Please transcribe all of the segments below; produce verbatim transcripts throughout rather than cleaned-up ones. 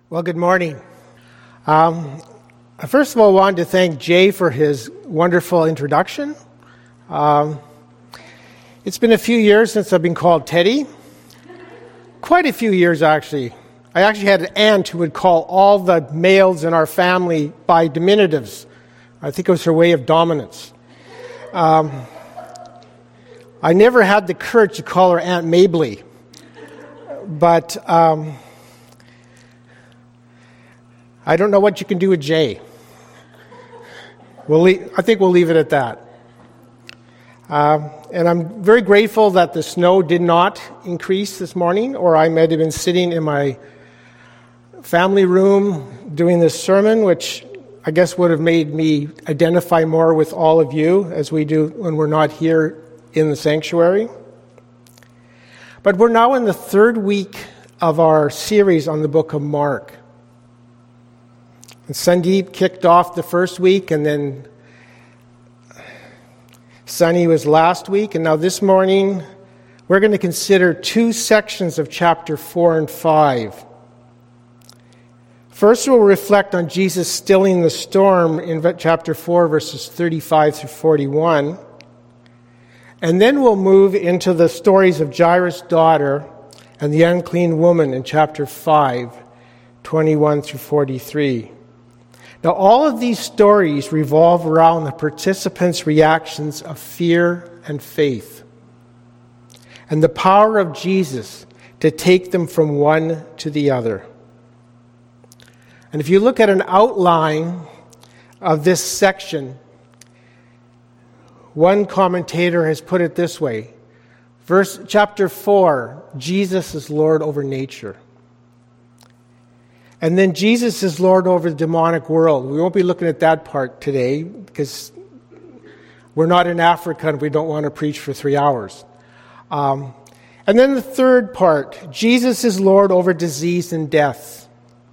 Well, good morning. Um, first of all, I wanted to thank Jay for his wonderful introduction. Um, it's been a few years since I've been called Teddy. Quite a few years, actually. I actually had an aunt who would call all the males in our family by diminutives. I think it was her way of dominance. Um, I never had the courage to call her Aunt Mabley. But um, I don't know what you can do with Jay. We'll leave, I think we'll leave it at that. Um, and I'm very grateful that the snow did not increase this morning, or I might have been sitting in my family room doing this sermon, which I guess would have made me identify more with all of you as we do when we're not here in the sanctuary. But we're now in the third week of our series on the book of Mark. And Sandeep kicked off the first week, and then Sunny was last week, and now this morning we're going to consider two sections of chapter four and five. First, we'll reflect on Jesus stilling the storm in chapter four, verses thirty-five through forty-one. And then we'll move into the stories of Jairus' daughter and the unclean woman in chapter five, twenty-one through forty-three. Now, all of these stories revolve around the participants' reactions of fear and faith, and the power of Jesus to take them from one to the other. And if you look at an outline of this section, one commentator has put it this way. Verse chapter four, Jesus is Lord over nature. And then Jesus is Lord over the demonic world. We won't be looking at that part today because we're not in Africa and we don't want to preach for three hours. Um, and then the third part, Jesus is Lord over disease and death.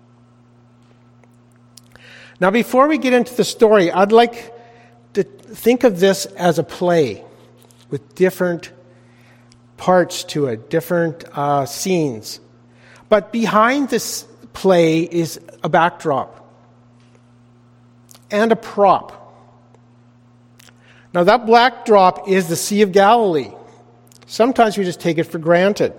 Now, before we get into the story, I'd like to think of this as a play with different parts to it, different uh, scenes. But behind this play is a backdrop and a prop. Now, that backdrop is the Sea of Galilee. Sometimes we just take it for granted.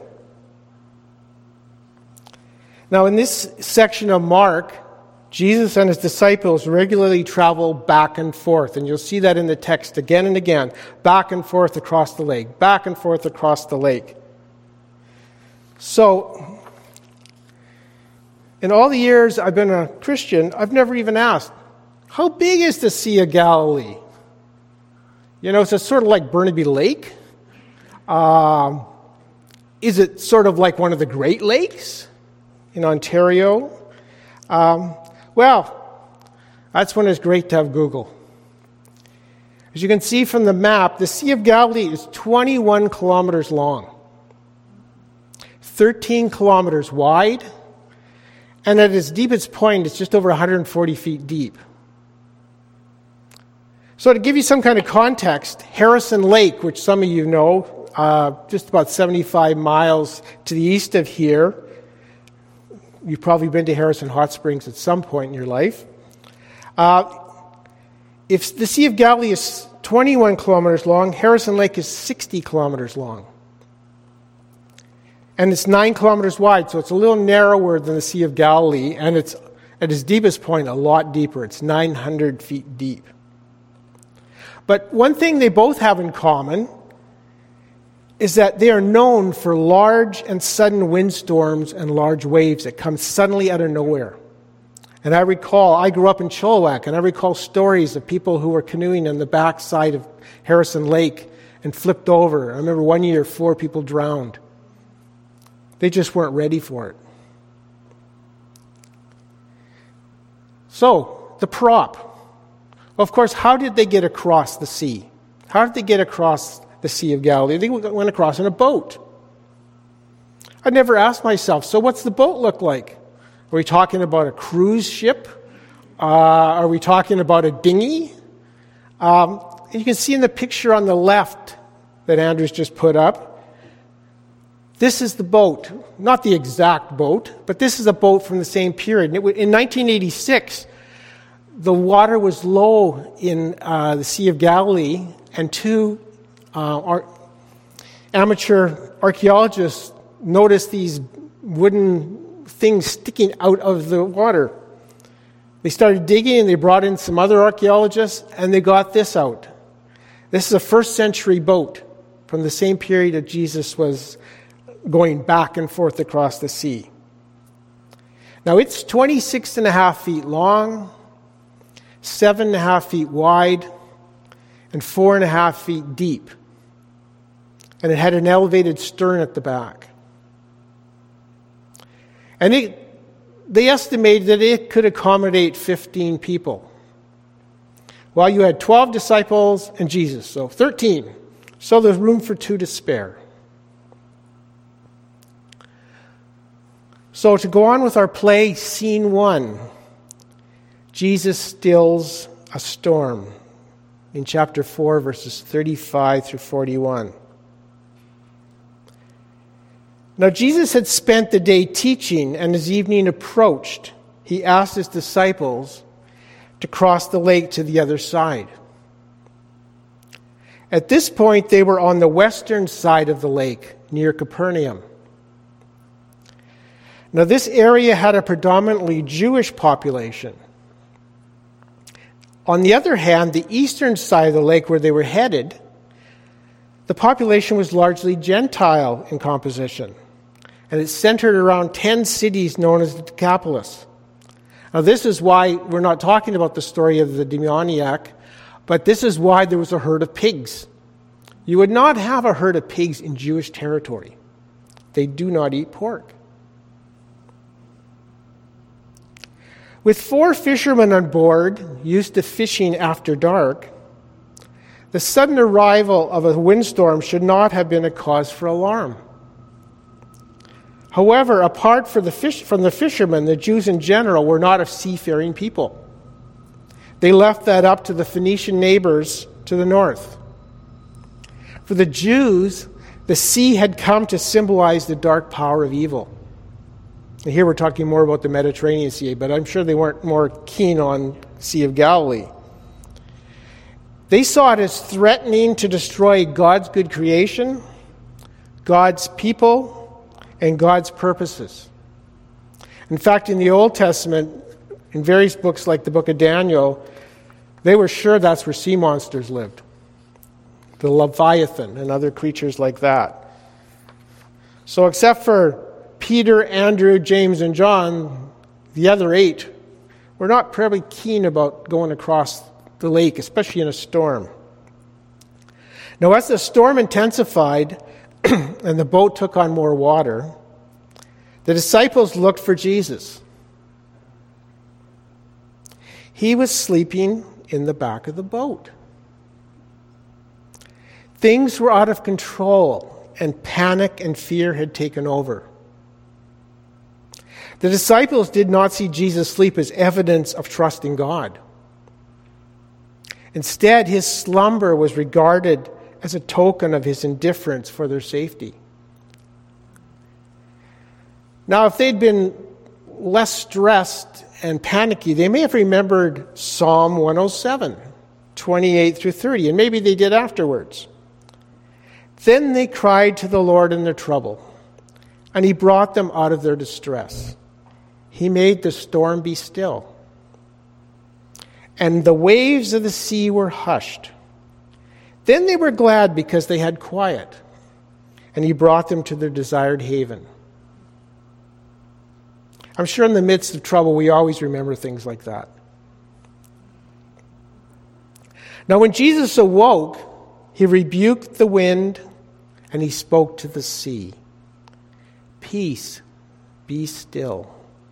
Now, in this section of Mark, Jesus and his disciples regularly travel back and forth, and you'll see that in the text again and again, back and forth across the lake, back and forth across the lake. So, in all the years I've been a Christian, I've never even asked, how big is the Sea of Galilee? You know, is it sort of like Burnaby Lake? Um, is it sort of like one of the Great Lakes in Ontario? Um, well, that's when it's great to have Google. As you can see from the map, the Sea of Galilee is twenty-one kilometers long, thirteen kilometers wide, and at its deepest point, it's just over one hundred forty feet deep. So to give you some kind of context, Harrison Lake, which some of you know, uh, just about seventy-five miles to the east of here, you've probably been to Harrison Hot Springs at some point in your life. Uh, if the Sea of Galilee is twenty-one kilometers long, Harrison Lake is sixty kilometers long. And it's nine kilometers wide, so it's a little narrower than the Sea of Galilee, and it's at its deepest point a lot deeper. It's nine hundred feet deep. But one thing they both have in common is that they are known for large and sudden windstorms and large waves that come suddenly out of nowhere. And I recall, I grew up in Chilliwack, and I recall stories of people who were canoeing on the backside of Harrison Lake and flipped over. I remember one year, four people drowned. They just weren't ready for it. So, the prop. Well, of course, how did they get across the sea? How did they get across the Sea of Galilee? They went across in a boat. I never asked myself, so what's the boat look like? Are we talking about a cruise ship? Uh, are we talking about a dinghy? Um, you can see in the picture on the left that Andrew's just put up, This is the boat, not the exact boat, but this is a boat from the same period. In nineteen eighty-six, the water was low in uh, the Sea of Galilee, and two uh, ar- amateur archaeologists noticed these wooden things sticking out of the water. They started digging, and they brought in some other archaeologists, and they got this out. This is a first century boat from the same period that Jesus was going back and forth across the sea. Now, it's twenty-six and a half feet long, seven and a half feet wide, and four and a half feet deep. And it had an elevated stern at the back. And it, they estimated that it could accommodate fifteen people. Well, you had twelve disciples and Jesus, so thirteen. So there's room for two to spare. So to go on with our play, scene one, Jesus stills a storm in chapter four, verses thirty-five through forty-one. Now Jesus had spent the day teaching, and as evening approached, he asked his disciples to cross the lake to the other side. At this point, they were on the western side of the lake, near Capernaum. Now, this area had a predominantly Jewish population. On the other hand, the eastern side of the lake where they were headed, the population was largely Gentile in composition, and it centered around ten cities known as the Decapolis. Now, this is why we're not talking about the story of the demoniac, but this is why there was a herd of pigs. You would not have a herd of pigs in Jewish territory. They do not eat pork. With four fishermen on board, used to fishing after dark, the sudden arrival of a windstorm should not have been a cause for alarm. However, apart from the, fish, from the fishermen, the Jews in general were not a seafaring people. They left that up to the Phoenician neighbors to the north. For the Jews, the sea had come to symbolize the dark power of evil. And here we're talking more about the Mediterranean Sea, but I'm sure they weren't more keen on Sea of Galilee. They saw it as threatening to destroy God's good creation, God's people, and God's purposes. In fact, in the Old Testament, in various books like the book of Daniel, they were sure that's where sea monsters lived. The Leviathan and other creatures like that. So except for Peter, Andrew, James, and John, the other eight, were not probably keen about going across the lake, especially in a storm. Now, as the storm intensified and the boat took on more water, the disciples looked for Jesus. He was sleeping in the back of the boat. Things were out of control, and panic and fear had taken over. The disciples did not see Jesus sleep as evidence of trust in God. Instead, his slumber was regarded as a token of his indifference for their safety. Now, if they'd been less stressed and panicky, they may have remembered Psalm one oh seven, twenty-eight through thirty, and maybe they did afterwards. Then they cried to the Lord in their trouble, and he brought them out of their distress. He made the storm be still, and the waves of the sea were hushed. Then they were glad because they had quiet, and he brought them to their desired haven. I'm sure in the midst of trouble, we always remember things like that. Now, when Jesus awoke, he rebuked the wind, and he spoke to the sea. Peace, be still.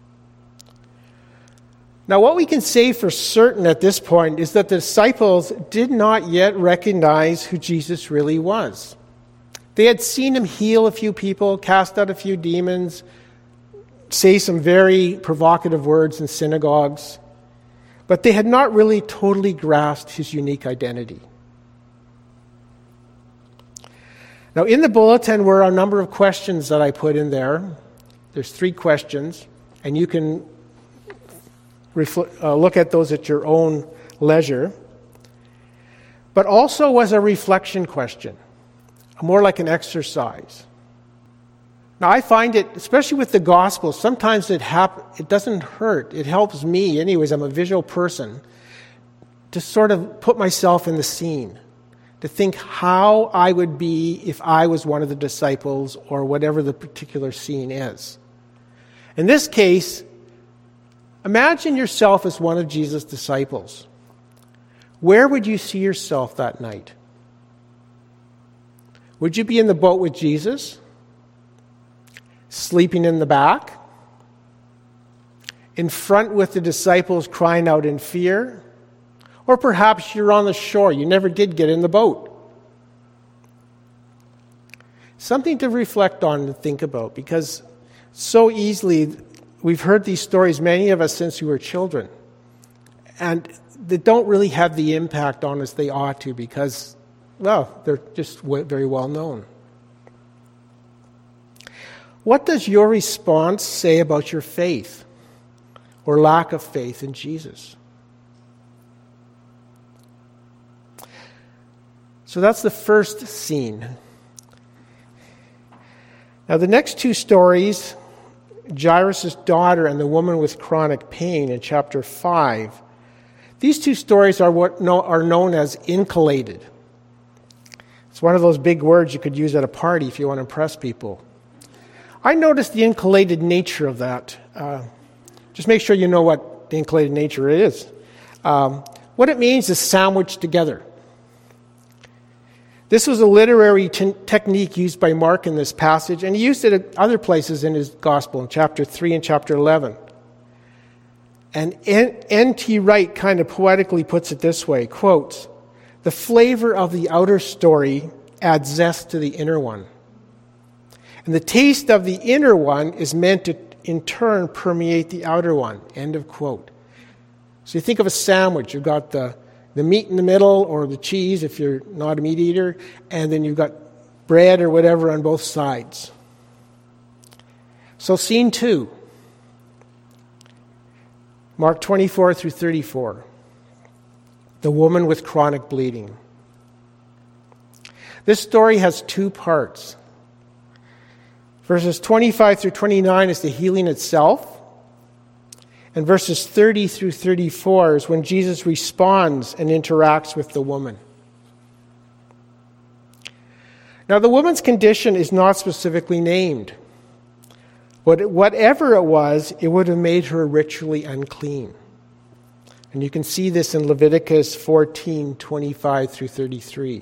Now, what we can say for certain at this point is that the disciples did not yet recognize who Jesus really was. They had seen him heal a few people, cast out a few demons, say some very provocative words in synagogues, but they had not really totally grasped his unique identity. Now, in the bulletin were a number of questions that I put in there. There's three questions, and you can refl- uh, look at those at your own leisure. But also was a reflection question, more like an exercise. Now, I find it, especially with the gospel, sometimes it hap- it doesn't hurt. It helps me, anyways, I'm a visual person, to sort of put myself in the scene, to think how I would be if I was one of the disciples or whatever the particular scene is. In this case, imagine yourself as one of Jesus' disciples. Where would you see yourself that night? Would you be in the boat with Jesus? Sleeping in the back? In front with the disciples crying out in fear? Or perhaps you're on the shore. You never did get in the boat. Something to reflect on and think about, because so easily we've heard these stories, many of us, since we were children. And they don't really have the impact on us they ought to, because, well, they're just very well known. What does your response say about your faith or lack of faith in Jesus? So that's the first scene. Now, the next two stories, Jairus' daughter and the woman with chronic pain in chapter five, these two stories are what no, are known as incollated. It's one of those big words you could use at a party if you want to impress people. I noticed the incollated nature of that. Uh, just make sure you know what the incollated nature is. Um, what it means is sandwiched together. This was a literary t- technique used by Mark in this passage, and he used it at other places in his gospel, in chapter three and chapter eleven. And N T Wright kind of poetically puts it this way, quotes, "The flavor of the outer story adds zest to the inner one. And the taste of the inner one is meant to, in turn, permeate the outer one." End of quote. So you think of a sandwich. You've got the, the meat in the middle, or the cheese if you're not a meat eater, and then you've got bread or whatever on both sides. So scene two. Mark twenty-four through thirty-four. The woman with chronic bleeding. This story has two parts. Verses twenty-five through twenty-nine is the healing itself. And verses thirty through thirty-four is when Jesus responds and interacts with the woman. Now, the woman's condition is not specifically named. But whatever it was, it would have made her ritually unclean. And you can see this in Leviticus fourteen, twenty-five through thirty-three.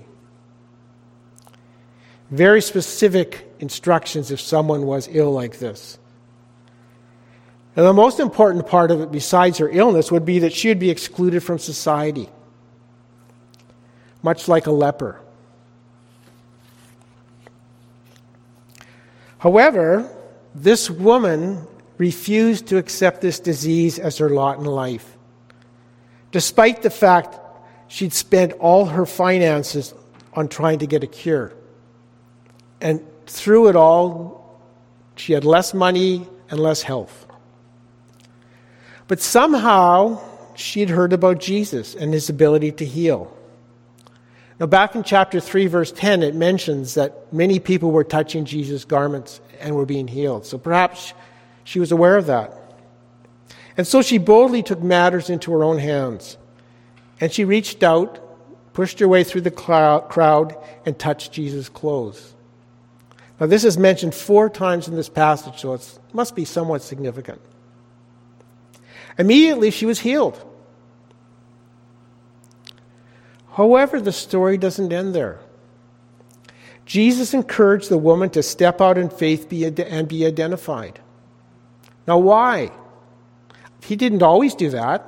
Very specific instructions if someone was ill like this. And the most important part of it, besides her illness, would be that she would be excluded from society, much like a leper. However, this woman refused to accept this disease as her lot in life, despite the fact she'd spent all her finances on trying to get a cure. And through it all, she had less money and less health. But somehow, she'd heard about Jesus and his ability to heal. Now, back in chapter three, verse ten, it mentions that many people were touching Jesus' garments and were being healed. So perhaps she was aware of that. And so she boldly took matters into her own hands. And she reached out, pushed her way through the crowd, and touched Jesus' clothes. Now, this is mentioned four times in this passage, so it must be somewhat significant. Immediately, she was healed. However, the story doesn't end there. Jesus encouraged the woman to step out in faith and be identified. Now, why? He didn't always do that.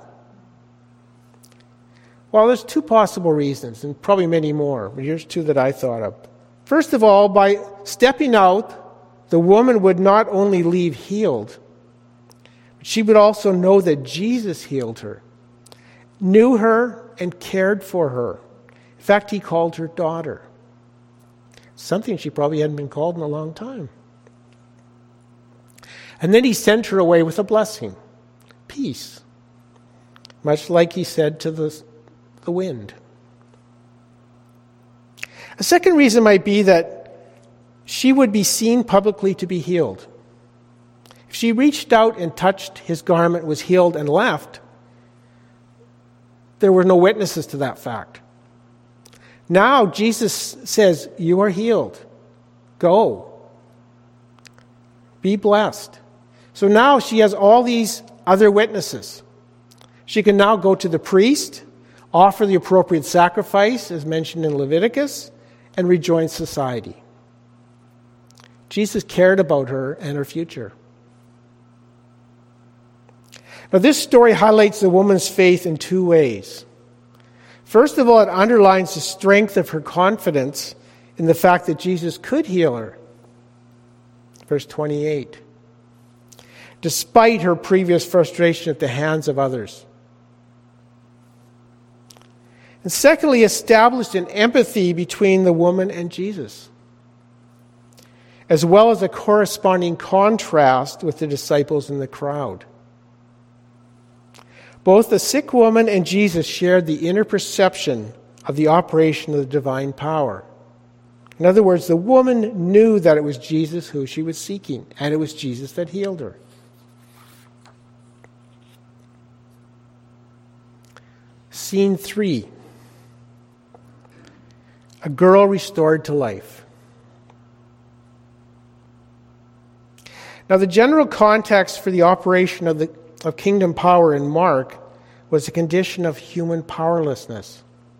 Well, there's two possible reasons, and probably many more. But here's two that I thought of. First of all, by stepping out, the woman would not only leave healed, but she would also know that Jesus healed her, knew her, and cared for her. In fact, he called her daughter. something she probably hadn't been called in a long time. And then he sent her away with a blessing, peace, much like he said to the, the wind. A second reason might be that she would be seen publicly to be healed. If she reached out and touched his garment, was healed, and left, there were no witnesses to that fact. Now Jesus says, you are healed. Go. Be blessed. So now she has all these other witnesses. She can now go to the priest, offer the appropriate sacrifice, as mentioned in Leviticus, and rejoin society. Jesus cared about her and her future. Now, this story highlights the woman's faith in two ways. First of all, it underlines the strength of her confidence in the fact that Jesus could heal her. Verse twenty-eight. Despite her previous frustration at the hands of others. And secondly, established an empathy between the woman and Jesus, as well as a corresponding contrast with the disciples in the crowd. Both the sick woman and Jesus shared the inner perception of the operation of the divine power. In other words, the woman knew that it was Jesus who she was seeking, and it was Jesus that healed her. Scene three. A girl restored to life. Now, the general context for the operation of the of kingdom power in Mark was a condition of human powerlessness.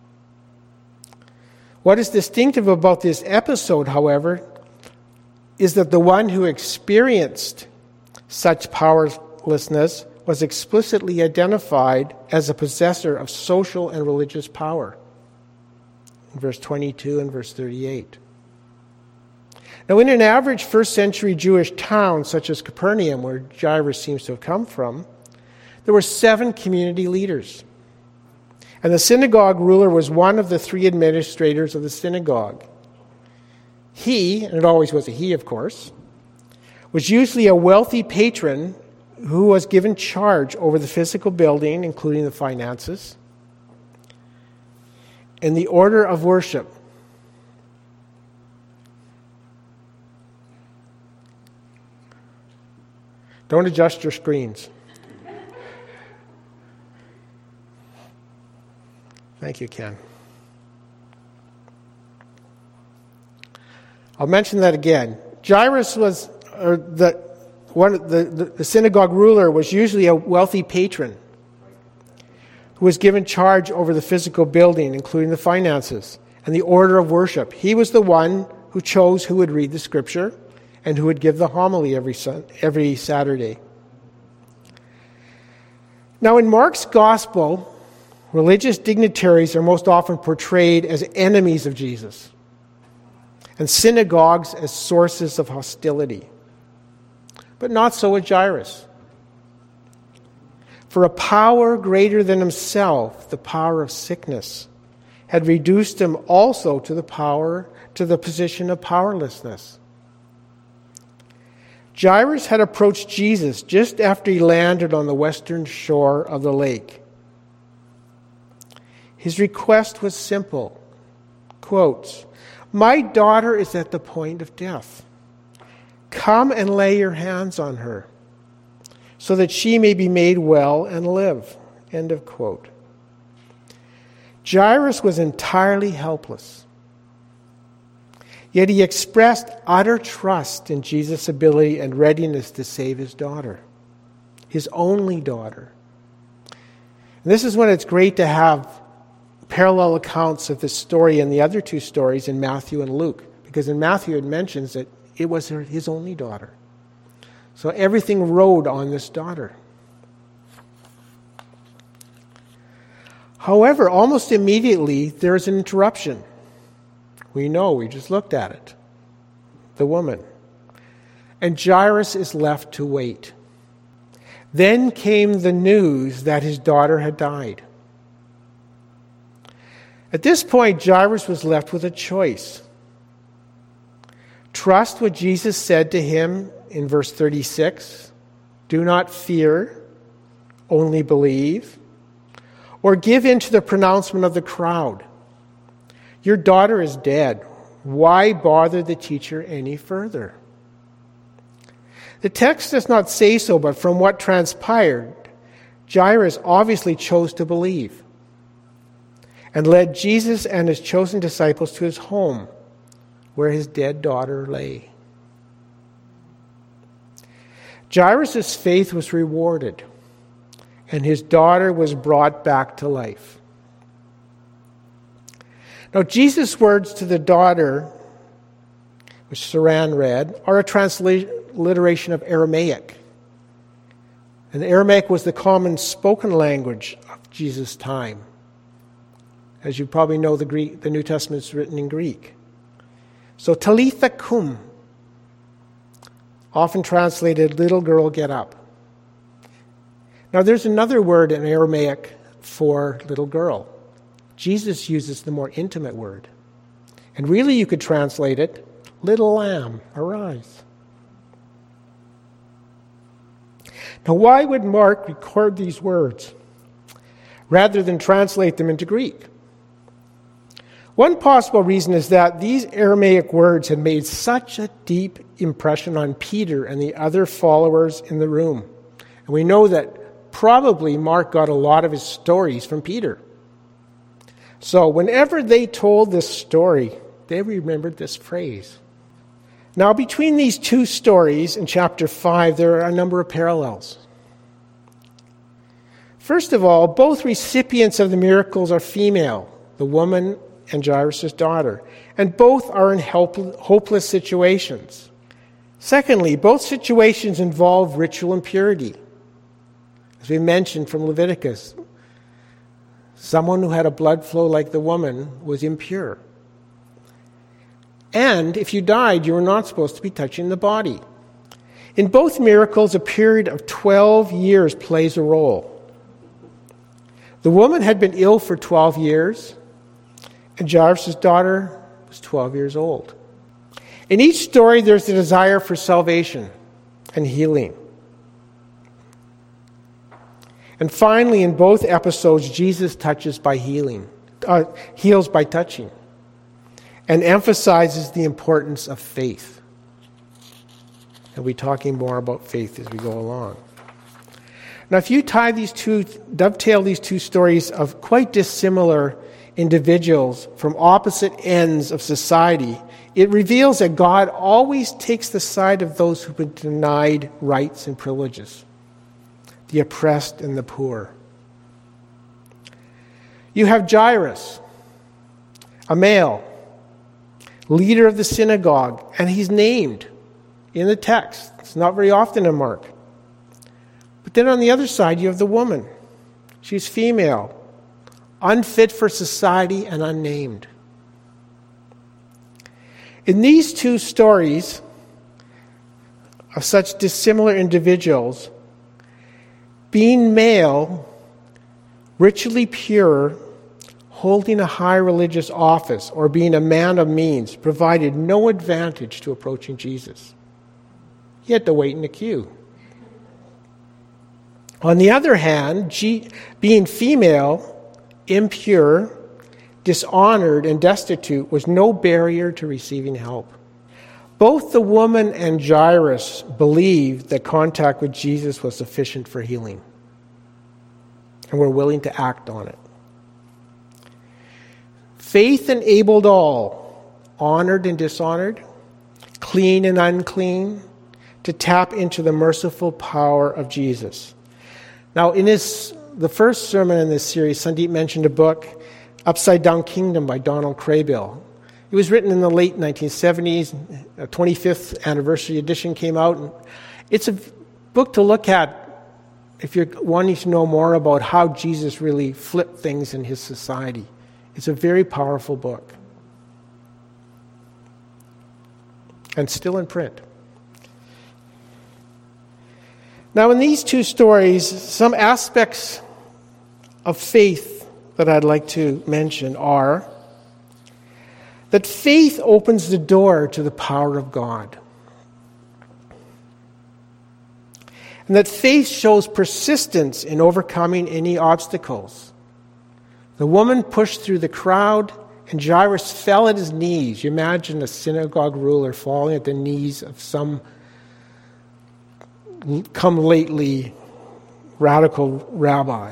What is distinctive about this episode, however, is that the one who experienced such powerlessness was explicitly identified as a possessor of social and religious power. In verse twenty-two and verse thirty-eight. Now, in an average first century Jewish town, such as Capernaum, where Jairus seems to have come from, there were seven community leaders. And the synagogue ruler was one of the three administrators of the synagogue. He, and it always was a he, of course, was usually a wealthy patron who was given charge over the physical building, including the finances, and the order of worship. Don't adjust your screens. Thank you, Ken. I'll mention that again. Jairus was, or the one, the, the, the synagogue ruler was usually a wealthy patron who was given charge over the physical building, including the finances, and the order of worship. He was the one who chose who would read the scripture and who would give the homily every every Saturday. Now, in Mark's gospel, religious dignitaries are most often portrayed as enemies of Jesus, and synagogues as sources of hostility. But not so with Jairus. For a power greater than himself, the power of sickness, had reduced him also to the power, to the position of powerlessness. Jairus had approached Jesus just after he landed on the western shore of the lake. His request was simple. Quotes, "My daughter is at the point of death. Come and lay your hands on her, so that she may be made well and live." End of quote. Jairus was entirely helpless. Yet he expressed utter trust in Jesus' ability and readiness to save his daughter, his only daughter. And this is when it's great to have parallel accounts of this story and the other two stories in Matthew and Luke, because in Matthew it mentions that it was his only daughter. So everything rode on this daughter. However, almost immediately there is an interruption. We know, we just looked at it. The woman. And Jairus is left to wait. Then came the news that his daughter had died. At this point, Jairus was left with a choice. trust what Jesus said to him in verse thirty-six, do not fear, only believe, or give in to the pronouncement of the crowd. Your daughter is dead. Why bother the teacher any further? The text does not say so, but from what transpired, Jairus obviously chose to believe and led Jesus and his chosen disciples to his home, where his dead daughter lay. Jairus' faith was rewarded, and his daughter was brought back to life. Now, Jesus' words to the daughter, which Saran read, are a transliteration of Aramaic. And Aramaic was the common spoken language of Jesus' time. As you probably know, the Greek, the New Testament is written in Greek. So, Talitha cum, often translated, little girl, get up. Now, there's another word in Aramaic for little girl. Jesus uses the more intimate word. And really, you could translate it, little lamb, arise. Now, why would Mark record these words rather than translate them into Greek? One possible reason is that these Aramaic words had made such a deep impression on Peter and the other followers in the room. And we know that probably Mark got a lot of his stories from Peter. So whenever they told this story, they remembered this phrase. Now, between these two stories in chapter five, there are a number of parallels. First of all, both recipients of the miracles are female, the woman and Jairus' daughter, and both are in help, hopeless situations. Secondly, both situations involve ritual impurity. As we mentioned from Leviticus, someone who had a blood flow like the woman was impure. And if you died, you were not supposed to be touching the body. In both miracles, a period of twelve years plays a role. The woman had been ill for twelve years, and Jairus' daughter was twelve years old. In each story, there's a desire for salvation and healing. And finally, in both episodes, Jesus touches by healing, uh, heals by touching, and emphasizes the importance of faith. And we'll be talking more about faith as we go along. Now, if you tie these two, dovetail these two stories of quite dissimilar individuals from opposite ends of society, it reveals that God always takes the side of those who've been denied rights and privileges, the oppressed and the poor. You have Jairus, a male, leader of the synagogue, and he's named in the text. It's not very often in Mark. But then on the other side, you have the woman. She's female, unfit for society and unnamed. In these two stories of such dissimilar individuals, being male, ritually pure, holding a high religious office, or being a man of means provided no advantage to approaching Jesus. He had to wait in the queue. On the other hand, G- being female, impure, dishonored, and destitute was no barrier to receiving help. Both the woman and Jairus believed that contact with Jesus was sufficient for healing and were willing to act on it. Faith enabled all, honored and dishonored, clean and unclean, to tap into the merciful power of Jesus. Now, in his the first sermon in this series, Sandeep mentioned a book, Upside Down Kingdom by Donald Craybill. It was written in the late nineteen seventies. A twenty-fifth anniversary edition came out. And it's a book to look at if you're wanting to know more about how Jesus really flipped things in his society. It's a very powerful book. And still in print. Now, in these two stories, some aspects of faith that I'd like to mention are that faith opens the door to the power of God. And that faith shows persistence in overcoming any obstacles. The woman pushed through the crowd, and Jairus fell at his knees. You imagine a synagogue ruler falling at the knees of some come lately radical rabbi.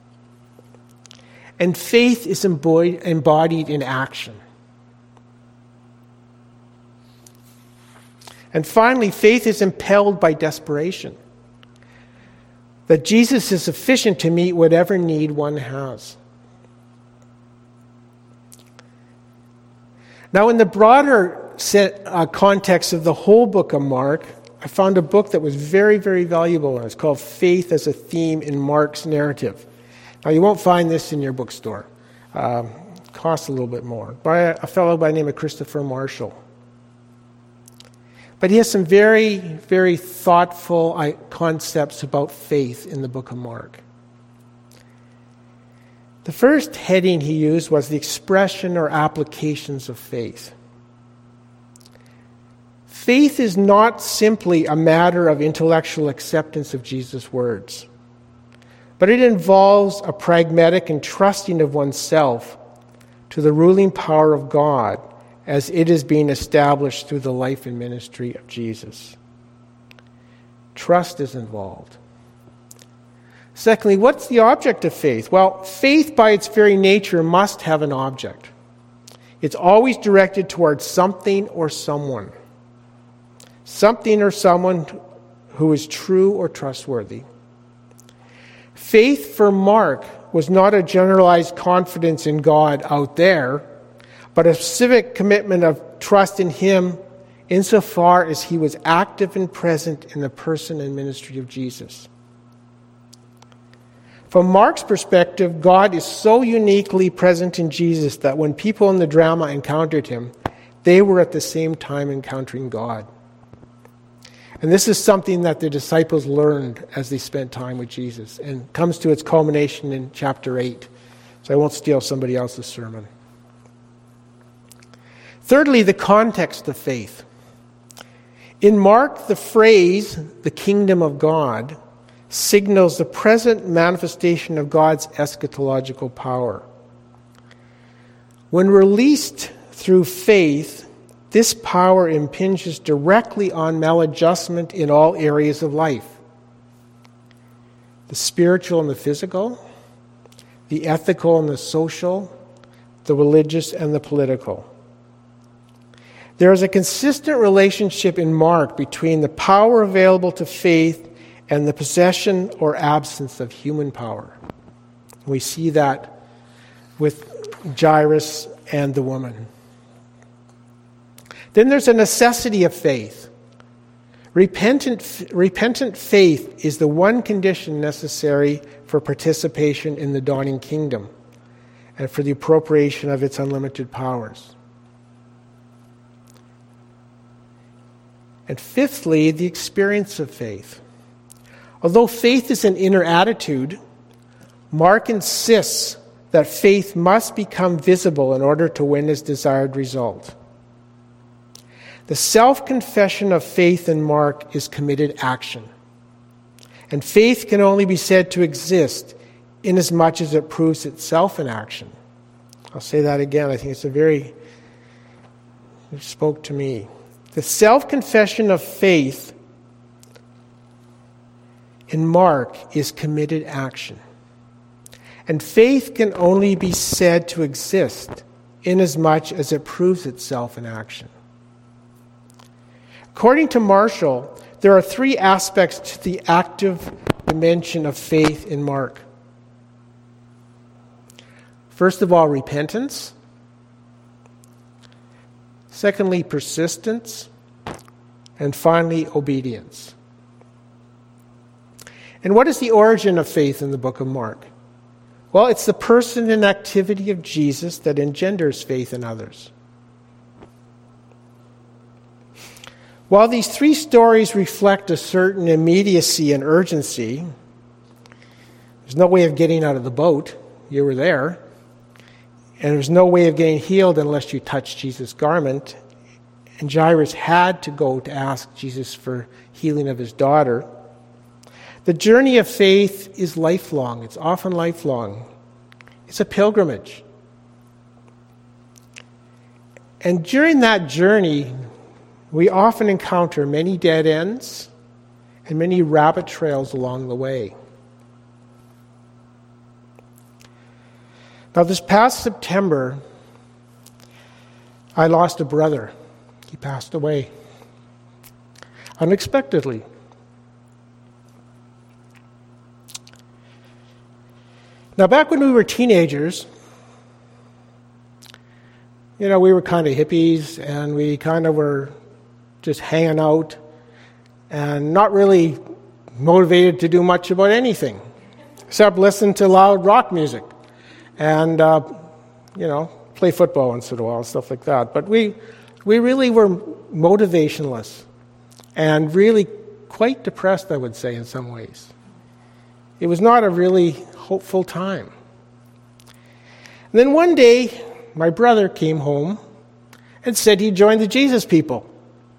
And faith is embodied in action. And finally, faith is impelled by desperation. That Jesus is sufficient to meet whatever need one has. Now, in the broader set, uh, context of the whole book of Mark, I found a book that was very, very valuable, and it's called Faith as a Theme in Mark's Narrative. Now, you won't find this in your bookstore. Um, it costs a little bit more. By a, a fellow by the name of Christopher Marshall. But he has some very, very thoughtful concepts about faith in the book of Mark. The first heading he used was the expression or applications of faith. Faith is not simply a matter of intellectual acceptance of Jesus' words, but it involves a pragmatic entrusting of oneself to the ruling power of God as it is being established through the life and ministry of Jesus. Trust is involved. Secondly, what's the object of faith? Well, faith by its very nature must have an object. It's always directed towards something or someone. Something or someone who is true or trustworthy. Faith for Mark was not a generalized confidence in God out there, but a specific commitment of trust in Him insofar as He was active and present in the person and ministry of Jesus. From Mark's perspective, God is so uniquely present in Jesus that when people in the drama encountered Him, they were at the same time encountering God. And this is something that the disciples learned as they spent time with Jesus, and comes to its culmination in chapter eight. So I won't steal somebody else's sermon. Thirdly, the context of faith. In Mark, the phrase, the kingdom of God, signals the present manifestation of God's eschatological power. When released through faith, this power impinges directly on maladjustment in all areas of life. The spiritual and the physical, the ethical and the social, the religious and the political. There is a consistent relationship in Mark between the power available to faith and the possession or absence of human power. We see that with Jairus and the woman. Then there's a necessity of faith. Repentant, repentant faith is the one condition necessary for participation in the dawning kingdom and for the appropriation of its unlimited powers. And fifthly, the experience of faith. Although faith is an inner attitude, Mark insists that faith must become visible in order to win its desired result. The self-confession of faith in Mark is committed action. And faith can only be said to exist inasmuch as it proves itself in action. I'll say that again. I think it's a very, it spoke to me. The self-confession of faith in Mark is committed action. And faith can only be said to exist inasmuch as it proves itself in action. According to Marshall, there are three aspects to the active dimension of faith in Mark. First of all, repentance. Secondly, persistence. And finally, obedience. And what is the origin of faith in the book of Mark? Well, it's the person and activity of Jesus that engenders faith in others. While these three stories reflect a certain immediacy and urgency, there's no way of getting out of the boat. You were there. And there's no way of getting healed unless you touch Jesus' garment. And Jairus had to go to ask Jesus for healing of his daughter. The journey of faith is lifelong. It's often lifelong. It's a pilgrimage. And during that journey, we often encounter many dead ends and many rabbit trails along the way. Now, this past September, I lost a brother. He passed away unexpectedly. Now, back when we were teenagers, you know, we were kind of hippies, and we kind of were just hanging out and not really motivated to do much about anything, except listen to loud rock music and, uh, you know, play football once in a while, stuff like that. But we, we really were motivationless and really quite depressed, I would say, in some ways. It was not a really hopeful time. And then one day, my brother came home and said he joined the Jesus people.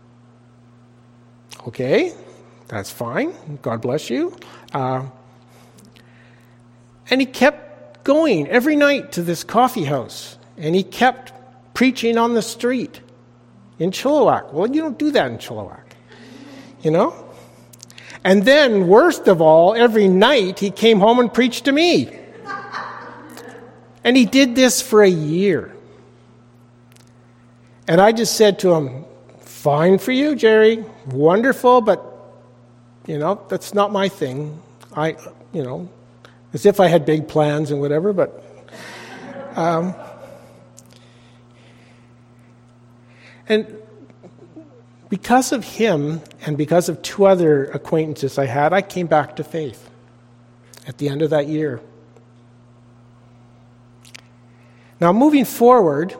Okay, that's fine. God bless you. Uh, and he kept going every night to this coffee house. And he kept preaching on the street in Chilliwack. Well, you don't do that in Chilliwack, you know? And then, worst of all, every night he came home and preached to me. And he did this for a year. And I just said to him, fine for you, Jerry, wonderful, but, you know, that's not my thing. I, you know, as if I had big plans and whatever, but... Um, and because of him and because of two other acquaintances I had, I came back to faith at the end of that year. Now, moving forward,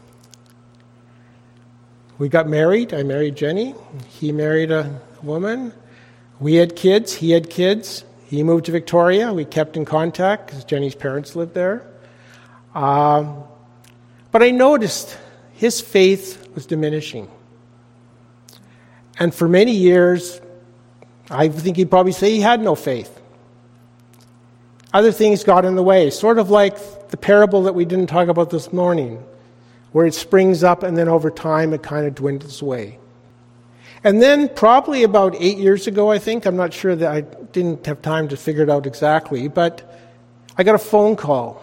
we got married. I married Jenny. He married a woman. We had kids. He had kids. He moved to Victoria. We kept in contact because Jenny's parents lived there. Um, but I noticed his faith was diminishing. And for many years, I think he'd probably say he had no faith. Other things got in the way, sort of like the parable that we didn't talk about this morning, where it springs up and then over time it kind of dwindles away. And then probably about eight years ago, I think, I'm not sure that I didn't have time to figure it out exactly, but I got a phone call.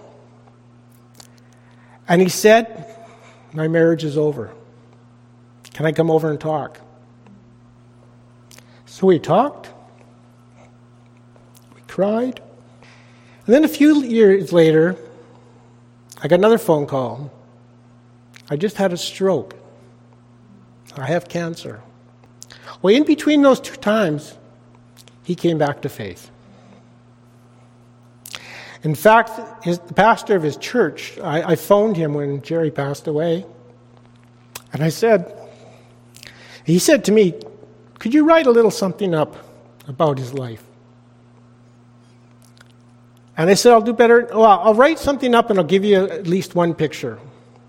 And he said, my marriage is over. Can I come over and talk? So we talked. We cried. And then a few years later, I got another phone call. I just had a stroke. I have cancer. Well, in between those two times, he came back to faith. In fact, his, the pastor of his church, I, I phoned him when Jerry passed away. And I said, he said to me, could you write a little something up about his life? And I said, I'll do better. Well, I'll write something up and I'll give you at least one picture.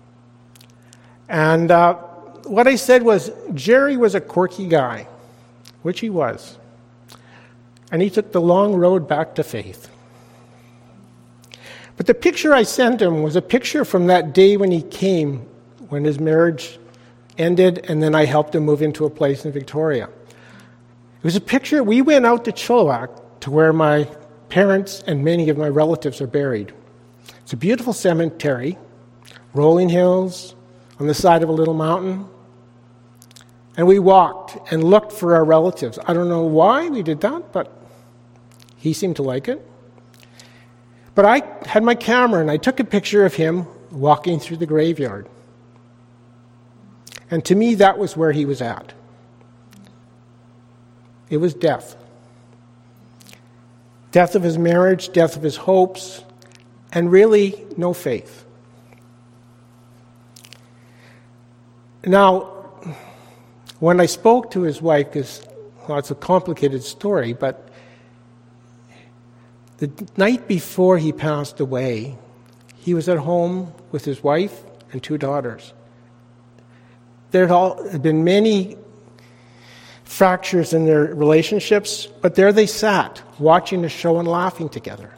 And uh, what I said was, Jerry was a quirky guy, which he was. And he took the long road back to faith. But the picture I sent him was a picture from that day when he came, when his marriage ended, and then I helped him move into a place in Victoria. It was a picture, we went out to Chilliwack, to where my parents and many of my relatives are buried. It's a beautiful cemetery, rolling hills, on the side of a little mountain. And we walked and looked for our relatives. I don't know why we did that, but he seemed to like it. But I had my camera and I took a picture of him walking through the graveyard. And to me, that was where he was at. It was death. Death of his marriage, death of his hopes, and really no faith. Now, when I spoke to his wife, because, well, it's a complicated story, but the night before he passed away, he was at home with his wife and two daughters. There had been many fractures in their relationships, but there they sat, watching the show and laughing together.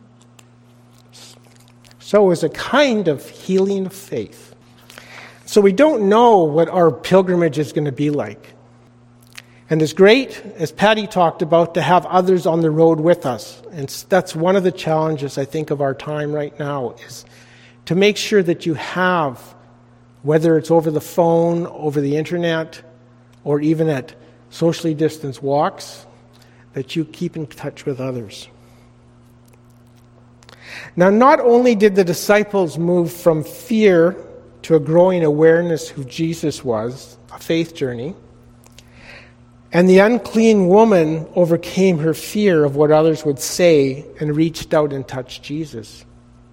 So it was a kind of healing of faith. So we don't know what our pilgrimage is going to be like. And it's great, as Patty talked about, to have others on the road with us. And that's one of the challenges, I think, of our time right now, is to make sure that you have, whether it's over the phone, over the internet, or even at socially distanced walks, that you keep in touch with others. Now, not only did the disciples move from fear to a growing awareness who Jesus was, a faith journey, and the unclean woman overcame her fear of what others would say and reached out and touched Jesus.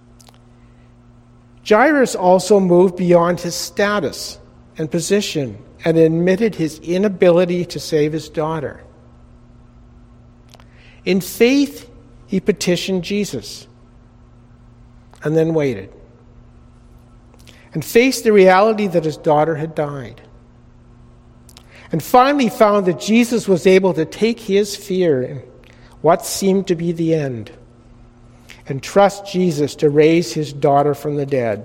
Jairus also moved beyond his status and position and admitted his inability to save his daughter. In faith, he petitioned Jesus and then waited and faced the reality that his daughter had died. And finally found that Jesus was able to take his fear in what seemed to be the end and trust Jesus to raise his daughter from the dead.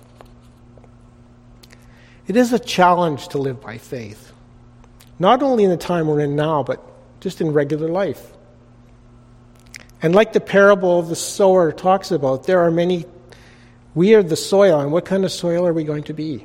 It is a challenge to live by faith, not only in the time we're in now, but just in regular life. And like the parable of the sower talks about, there are many, we are the soil, and what kind of soil are we going to be?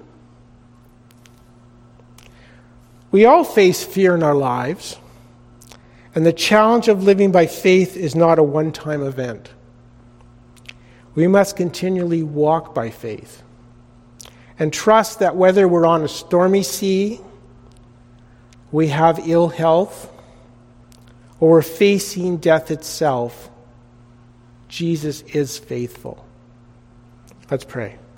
We all face fear in our lives, and the challenge of living by faith is not a one-time event. We must continually walk by faith and trust that whether we're on a stormy sea, we have ill health, or we're facing death itself, Jesus is faithful. Let's pray.